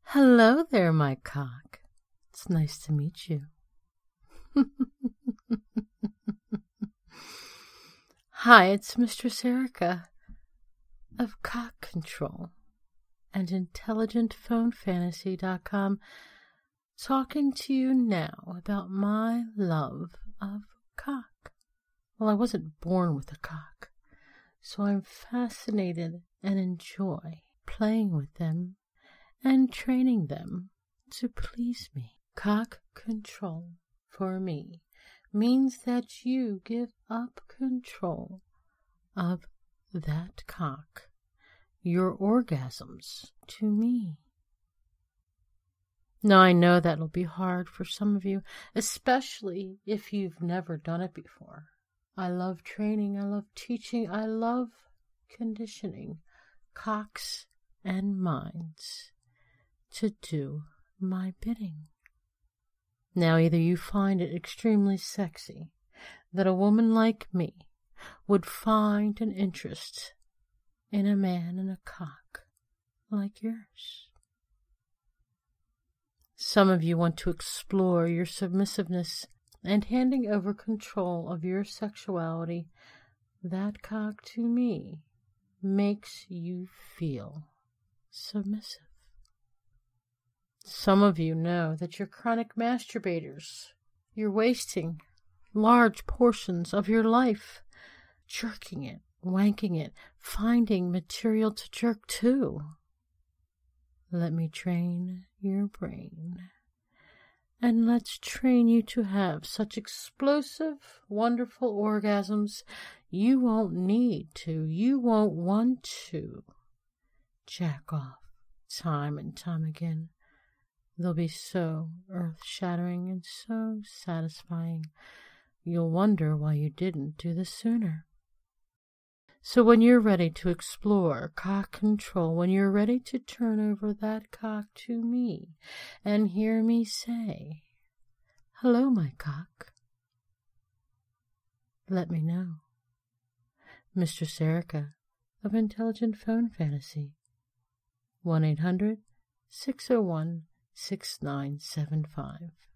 Hello there, my cock. It's nice to meet you. Hi, it's Mistress Erica of Cock Control and IntelligentPhoneFantasy.com talking to you now about my love of cock. Well, I wasn't born with a cock, so I'm fascinated and enjoy playing with them and training them to please me. Cock control for me means that you give up control of that cock, your orgasms, to me. Now, I know that'll be hard for some of you, especially if you've never done it before. I love training, I love teaching, I love conditioning cocks and minds to do my bidding. Now, either you find it extremely sexy that a woman like me would find an interest in a man in a cock like yours. Some of you want to explore your submissiveness and handing over control of your sexuality. That cock to me makes you feel submissive. Some of you know that you're chronic masturbators. You're wasting large portions of your life jerking it, wanking it, finding material to jerk to. Let me train your brain. And let's train you to have such explosive, wonderful orgasms you won't need to, you won't want to jack off time and time again. They'll be so earth-shattering and so satisfying, you'll wonder why you didn't do this sooner. So when you're ready to explore cock control, when you're ready to turn over that cock to me and hear me say, "Hello, my cock," let me know. Mistress Erica of Intelligent Phone Fantasy, 1-800-601-6975.